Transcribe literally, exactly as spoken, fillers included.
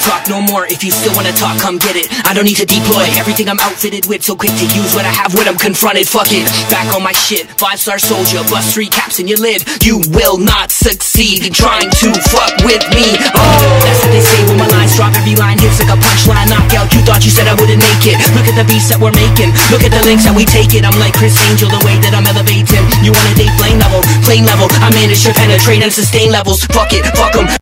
talk no more. If you still wanna talk, come get it. I don't need to deploy everything I'm outfitted with, so quick to use what I have when I'm confronted. Fuck it, back on my shit. Five star soldier, bust three caps in your lid. You will not succeed in trying to fuck with me. Oh, that's what they say when my lines drop. Every line hits like a punchline knockout. You thought you said I wouldn't make it. Look at the beats that we're making. Look at the links that we take it. I'm like Chris Angel, the way that I'm elevating. You wanna date flame level, plane level. I managed to penetrate and sustain levels. Fuck it, fuck 'em.